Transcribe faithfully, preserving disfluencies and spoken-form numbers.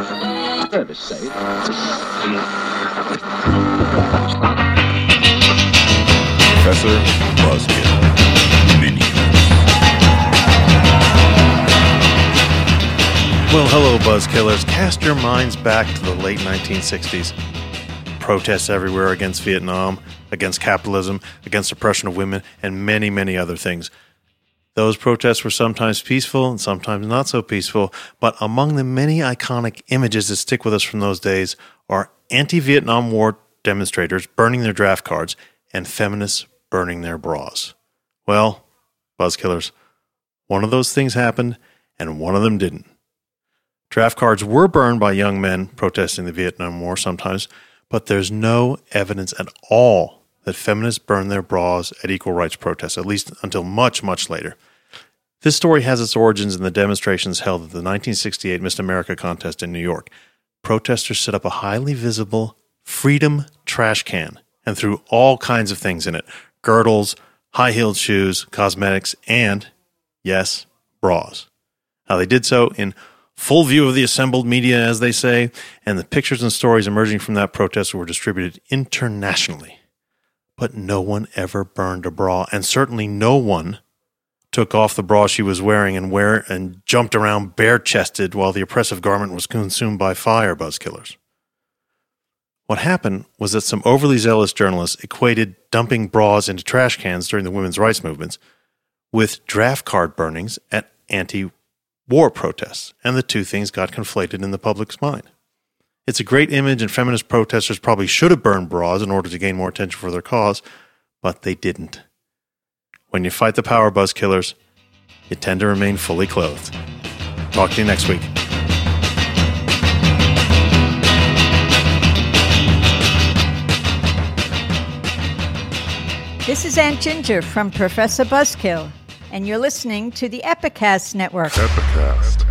Professor Buzzkill Minions. Well, hello, Buzzkillers. Cast your minds back to the late nineteen sixties. Protests everywhere against Vietnam, against capitalism, against oppression of women, and many, many other things. Those protests were sometimes peaceful and sometimes not so peaceful, but among the many iconic images that stick with us from those days are anti-Vietnam War demonstrators burning their draft cards and feminists burning their bras. Well, Buzzkillers, one of those things happened and one of them didn't. Draft cards were burned by young men protesting the Vietnam War sometimes, but there's no evidence at all that feminists burned their bras at equal rights protests, at least until much, much later. This story has its origins in the demonstrations held at the nineteen sixty-eight Miss America contest in New York. Protesters set up a highly visible Freedom trash can and threw all kinds of things in it: girdles, high-heeled shoes, cosmetics, and, yes, bras. Now, they did so in full view of the assembled media, as they say, and the pictures and stories emerging from that protest were distributed internationally. But no one ever burned a bra, and certainly no one took off the bra she was wearing and wear and jumped around bare-chested while the oppressive garment was consumed by fire, Buzzkillers. What happened was that some overly zealous journalists equated dumping bras into trash cans during the women's rights movements with draft card burnings at anti-war protests, and the two things got conflated in the public's mind. It's a great image, and feminist protesters probably should have burned bras in order to gain more attention for their cause, but they didn't. When you fight the power, Buzzkillers, you tend to remain fully clothed. Talk to you next week. This is Aunt Ginger from Professor Buzzkill, and you're listening to the Epicast Network. Epicast.